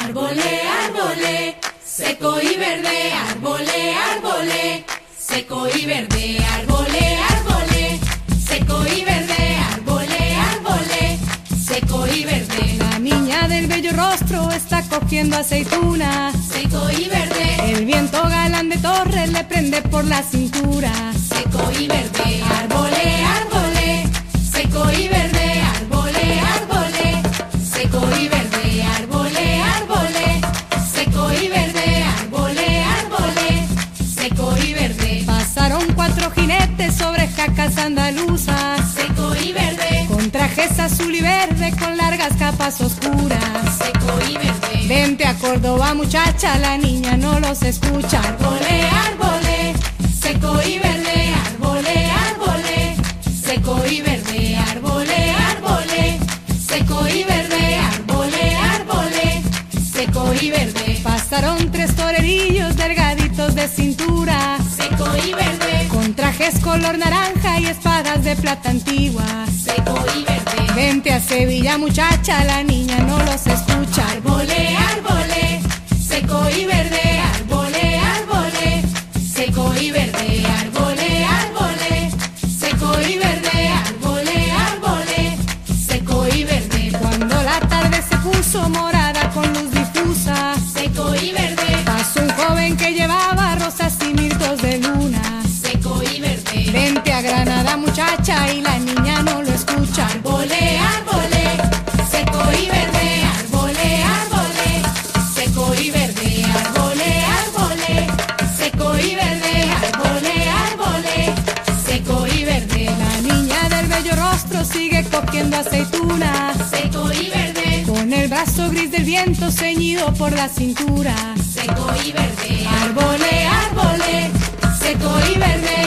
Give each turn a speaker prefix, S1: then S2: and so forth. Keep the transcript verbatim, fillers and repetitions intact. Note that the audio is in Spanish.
S1: árbole, árbole, seco y verde, árbole, árbole, seco y verde, árbole, árbole, seco y verde, árbole, árbole, seco y verde.
S2: La niña del bello rostro está cogiendo aceitunas,
S1: seco y verde.
S2: El viento galán de Torres le prende por la cintura,
S1: seco y verde, árbole, árbole, seco y verde, árbole, árbole, seco y verde, árbole, árbole, seco y verde, árbole, árbole, seco y verde.
S2: Pasaron cuatro jinetes sobre jacas andaluzas,
S1: seco y verde,
S2: con trajes azul y verde, con largas capas oscuras,
S1: seco y verde.
S2: Vente a Córdoba, muchacha, la niña no los escucha.
S1: Árbole, árbole, seco y verde, árbole, árbole, seco y verde, árbole, árbole, seco y verde, árbole, árbole, seco y verde.
S2: Pasaron tres torerillos delgaditos de cintura,
S1: seco y verde,
S2: con trajes color naranja y espadas de plata antigua,
S1: seco y verde.
S2: Vente a Sevilla, muchacha, la niña no los escucha.
S1: Árbole, árbole, seco y verde, árbole, árbole, seco y verde, árbole, árbole, seco y verde, árbole, árbole, seco y verde.
S2: Cuando la tarde se puso morada con luz difusa,
S1: seco y verde,
S2: pasó un joven que llevaba rosas y mirtos de luna,
S1: seco y verde.
S2: Vente a Granada, muchacha, y la niña no lo escucha.
S1: Árbole, árbole, seco y verde, árbole, árbole, seco y verde, árbole, árbole, seco y verde, árbole, árbole, seco y verde.
S2: La niña del bello rostro sigue cogiendo aceitunas,
S1: seco y verde,
S2: con el brazo gris del viento ceñido por la cintura,
S1: seco y verde, árbole, árbole, seco y verde,